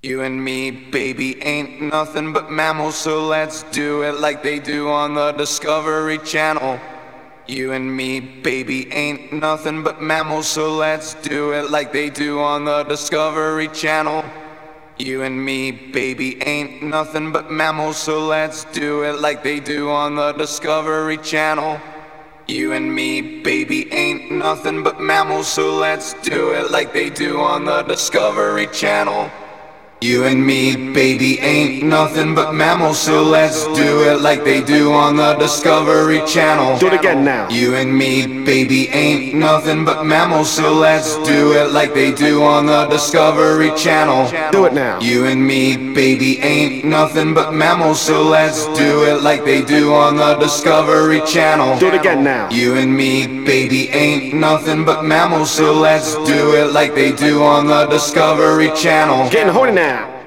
You and me, baby, ain't nothing but mammals, so let's do it like they do on the Discovery Channel. You and me, baby, ain't nothing but mammals, so let's do it like they do on the Discovery Channel. You and me, baby, ain't nothing but mammals, so let's do it like they do on the Discovery Channel. You and me, baby, ain't nothing but mammals, so let's do it like they do on the Discovery Channel. You and me, baby, ain't nothing but mammals, so let's do it like they do on the Discovery Channel. Do it again now. You and me, baby, ain't nothing but mammals, so let's do it like they do on the Discovery Channel. Do it now. You and me, baby, ain't nothing but mammals, so let's do it like they do on the Discovery Channel. Do it again now. You and me, baby, ain't nothing but mammals, so let's do it like they do on the Discovery Channel. Getting horny now.